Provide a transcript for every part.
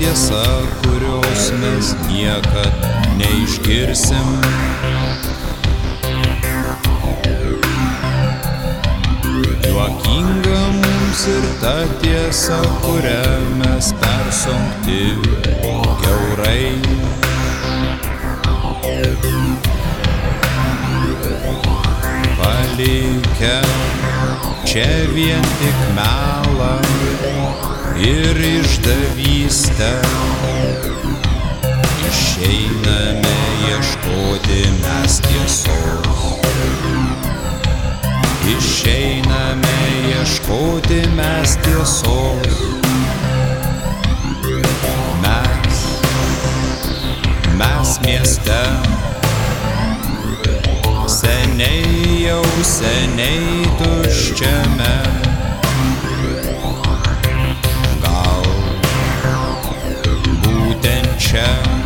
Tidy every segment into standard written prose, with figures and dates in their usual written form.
tiesa, kurios mes niekad neišgirsim. Juokinga mums ir ta tiesa, kurią mes persunkti kiaurai. Palikę čia vien tik melą ir išdavystę, išeiname ieškoti mes tiesos. Išeiname ieškoti mes tiesos. Mes mieste seniai, jau seniai tuščiame. Gal būtent čia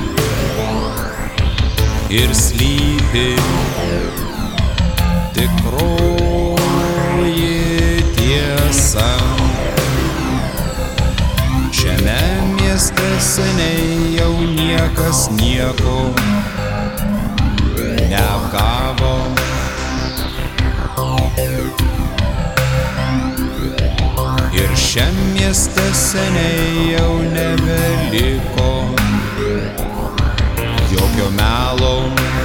ir slypi tikroji tiesa. Šiame mieste seniai jau niekas nieko neapgavo. Ir šiam mieste seniai jau nebeliko jokio melo.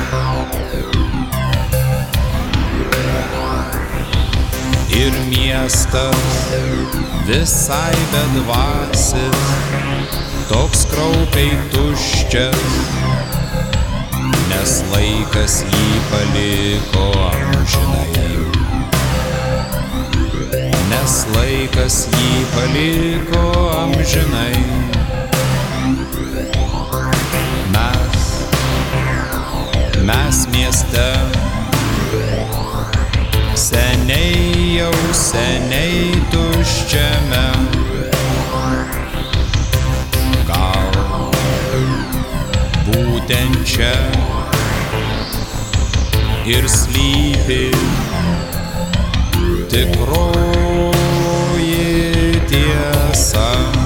Ir miestas visai bedvasis, toks kraupiai tuščias, nes laikas jį paliko amžinai. Nes laikas jį paliko amžinai. Mes mieste seniai, jau seniai tuščiame. Gal būtent čia ir slypi tikroji tiesa.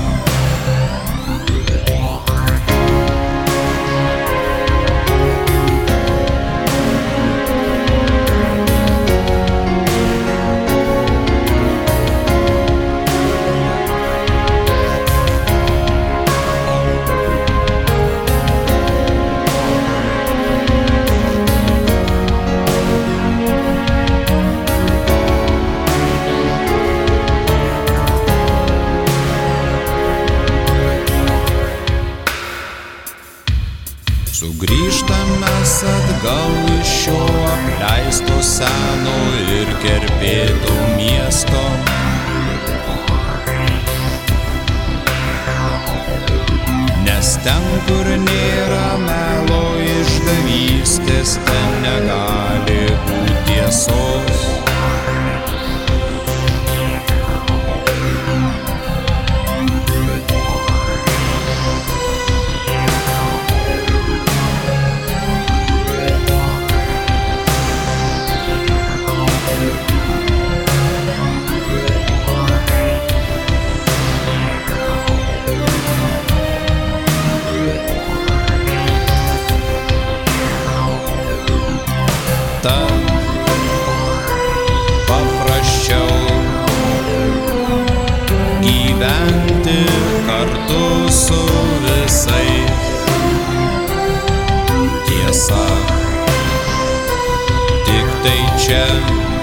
Sugrįžtam mes atgal iš šio apleisto seno ir kerpėto miesto. Nes ten, kur nėra melo išdavystės, ten negali būti tiesos. Paprasčiau gyventi kartu su visais. Tiesa, tik tai čia